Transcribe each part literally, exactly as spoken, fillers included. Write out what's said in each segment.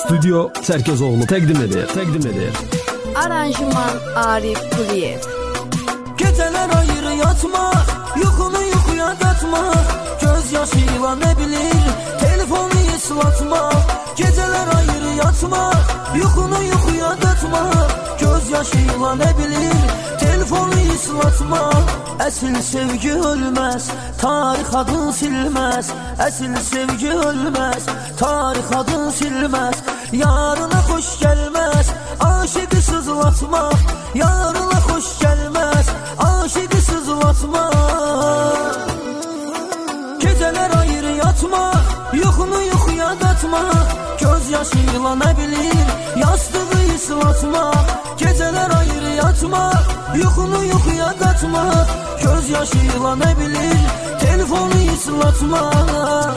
Stüdyo Çerkezoğlu təqdim edir, təqdim edir. Aranjman Arif Quliyev. Geceler ayır yatmak, yuxunu yuxuya qatmaq, göz yaşıyla ne bilir, telefonu ıslatmaq. Geceler ayır yatmak, yuxunu yuxuya qatmaq, göz yaşıyla ne bilir, telefonu ıslatmaq. Əsil sevgi ölməz, tarix adın silməz. Əsil sevgi ölməz, tarix adın silməz. Yarına xoş gəlməz, aşıqı sızlatmaq. Yarına xoş gəlməz, aşıqı sızlatmaq. Gecələr ayır yatmaq, yuxunu yuxuya qatmaq, göz yaşıyla nə bilir, yastığı ıslatmaq. Gecələr ayır yatmaq, yuxunu yuxuya qatmaq, göz yaşıyla nə bilir, telefonu ıslatmaq.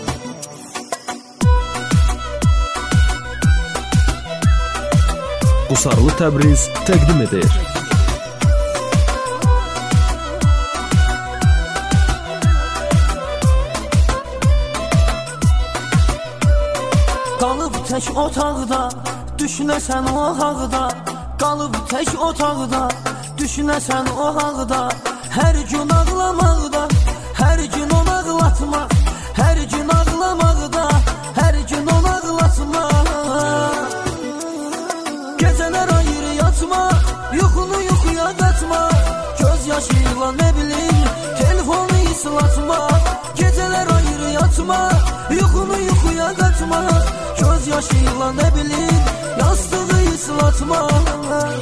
Qusarlı Təbriz təqdim edir. Qalıb tək otaqda, düşünəsən o haqda. Qalıb tək otaqda, düşünəsən o haqda. Hər gün ağlamaqda, hər gün onu ağlatmaq. Hər gün ağlamaqda, hər gün onu ağlatmaq. Gecələr ayır yatmaq, yuxunu yuxuya qatmaq, göz yaşıyla nə bilir, telefonu ıslatmaq. Gecələr ayır yatmaq, yuxunu yuxuya qatmaq, göz yaşıyla nə bilir, yastığı ıslatmaq.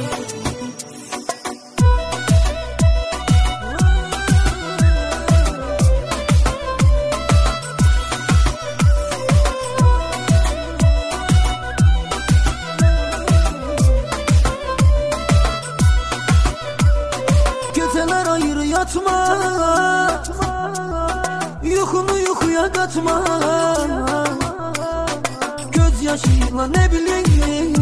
Geceler ayır yatmak, yuxunu yuxuya qatmaq, göz yaşıyla ne bilir,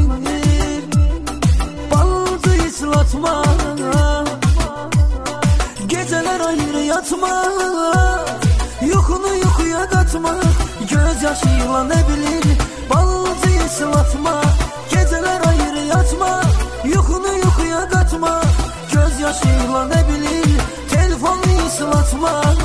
balcı ıslatmaq. Geceler ayır yatmak, yuxunu yuxuya qatmaq, göz yaşıyla ne bilir, balcı ıslatmaq. Geceler ayır yatmak, yuxunu yuxuya qatmaq, göz yaşıyla ne bilir, telefonu ıslatmaq.